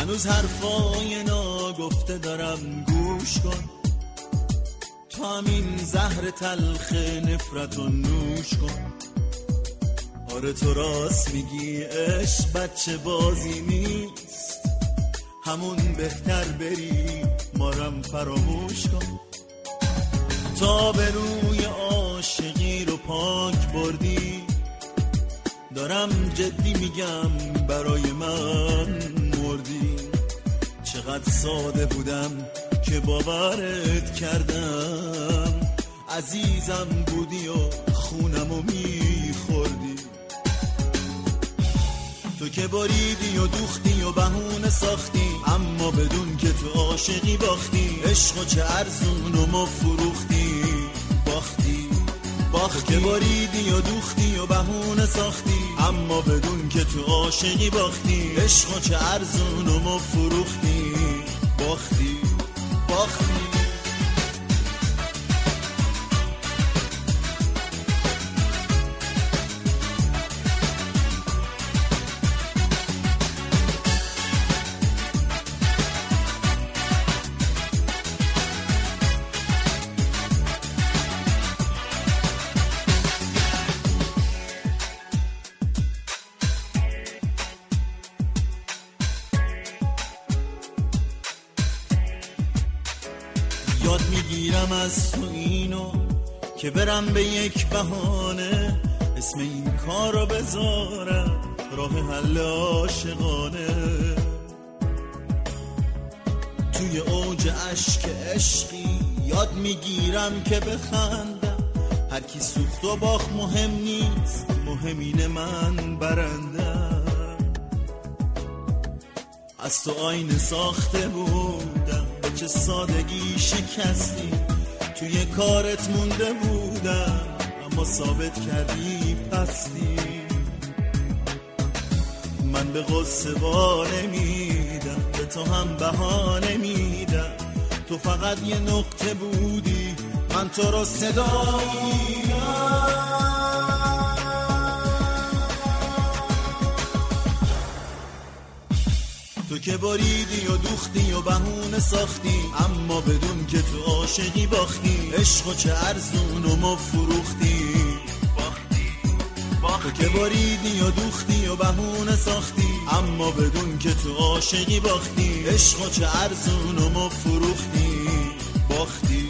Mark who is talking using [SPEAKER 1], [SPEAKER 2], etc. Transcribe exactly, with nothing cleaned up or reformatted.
[SPEAKER 1] هنوز حرفای ناگفته دارم گوش کن، تو همین زهر تلخ نفرت رو نوش کن. آره تو راست میگی عشق بچه بازی نیست، همون بهتر بری مارم فراموش کن. تا به روی عاشقی رو پاک بردی، دارم جدی میگم برای من مردی. چقدر ساده بودم که باورت کردم، عزیزم بودی و خونمو میخوردی. تو که باریدی و دوختی و بهونه ساختی، اما بدون که تو عاشقی باختی. عشقو چه ارزون و ما فروختی، باختی باختی. تو که باریدی و دوختی و بهونه ساختی، اما بدون که تو عاشقی باختی. عشقو چه ارزون و ما فروختی، باختی باختی. یاد میگیرم از تو اینو که برم به یک بهانه، اسم این کار رو بذارم راه حل عاشقانه. توی اوج عشق عشقی یاد میگیرم که بخندم، هر کی سوخت و باخت مهم نیست، مهم اینه من برندم. از تو آینه ساخته بودم، چه سادگی شکستی. توی کارت مونده بودم، اما ثابت کردی پستی. من به غصه وا نمیدم، به تو هم بهانه میدم. تو فقط یه نقطه بودی، من تو رو صدا میدم. تو که باریدی و دوختی و بهونه ساختی، اما بدون که تو عاشقی باختی. عشقو چه ارزون و ما فروختی، باختی باختی. تو که باریدی و دوختی و بهونه ساختی، اما بدون که تو عاشقی باختی. عشقو چه ارزون و ما فروختی، باختی